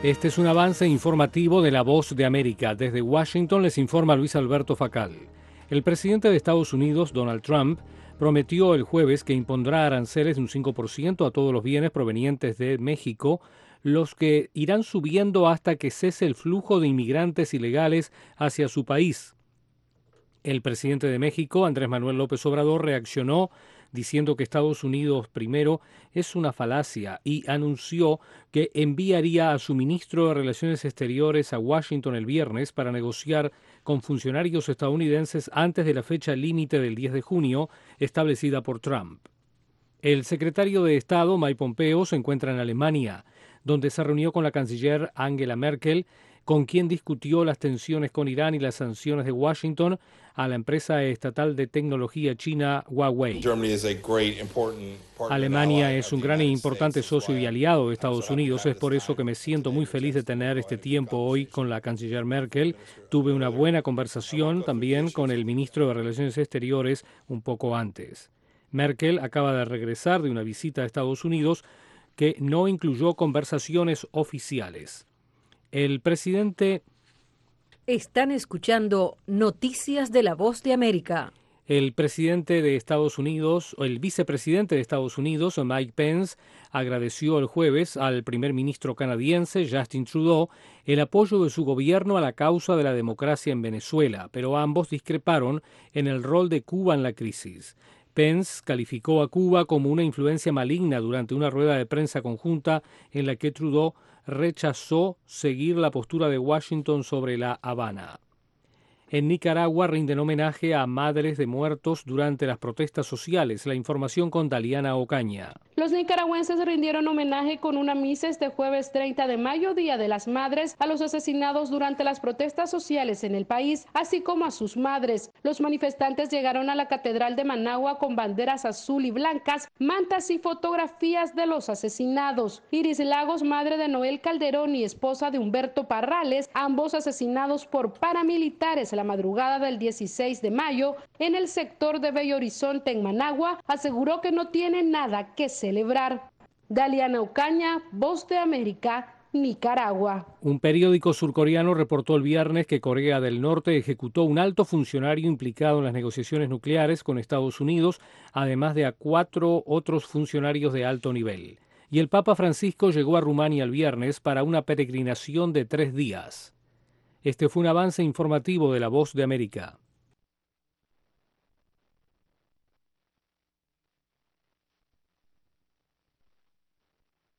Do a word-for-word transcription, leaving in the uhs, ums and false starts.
Este es un avance informativo de La Voz de América. Desde Washington les informa Luis Alberto Facal. El presidente de Estados Unidos, Donald Trump, prometió el jueves que impondrá aranceles de un cinco por ciento a todos los bienes provenientes de México, los que irán subiendo hasta que cese el flujo de inmigrantes ilegales hacia su país. El presidente de México, Andrés Manuel López Obrador, reaccionó diciendo que Estados Unidos primero es una falacia y anunció que enviaría a su ministro de Relaciones Exteriores a Washington el viernes para negociar con funcionarios estadounidenses antes de la fecha límite del diez de junio establecida por Trump. El secretario de Estado, Mike Pompeo, se encuentra en Alemania, donde se reunió con la canciller Angela Merkel, con quien discutió las tensiones con Irán y las sanciones de Washington a la empresa estatal de tecnología china Huawei. Alemania es un gran e importante socio y aliado de Estados Unidos. Es por eso que me siento muy feliz de tener este tiempo hoy con la canciller Merkel. Tuve una buena conversación también con el ministro de Relaciones Exteriores un poco antes. Merkel acaba de regresar de una visita a Estados Unidos que no incluyó conversaciones oficiales. El presidente... Están escuchando Noticias de La Voz de América. El presidente de Estados Unidos, o el vicepresidente de Estados Unidos, Mike Pence, agradeció el jueves al primer ministro canadiense, Justin Trudeau, el apoyo de su gobierno a la causa de la democracia en Venezuela, pero ambos discreparon en el rol de Cuba en la crisis. Pence calificó a Cuba como una influencia maligna durante una rueda de prensa conjunta en la que Trudeau rechazó seguir la postura de Washington sobre La Habana. En Nicaragua rinden homenaje a madres de muertos durante las protestas sociales. La información con Daliana Ocaña. Los nicaragüenses rindieron homenaje con una misa este jueves treinta de mayo, Día de las Madres, a los asesinados durante las protestas sociales en el país, así como a sus madres. Los manifestantes llegaron a la Catedral de Managua con banderas azul y blancas, mantas y fotografías de los asesinados. Iris Lagos, madre de Noel Calderón y esposa de Humberto Parrales, ambos asesinados por paramilitares la madrugada del dieciséis de mayo en el sector de Bello Horizonte en Managua, aseguró que no tiene nada que celebrar. Daliana Ocaña, Voz de América, Nicaragua. Un periódico surcoreano reportó el viernes que Corea del Norte ejecutó un alto funcionario implicado en las negociaciones nucleares con Estados Unidos, además de a cuatro otros funcionarios de alto nivel. Y el Papa Francisco llegó a Rumania el viernes para una peregrinación de tres días. Este fue un avance informativo de La Voz de América.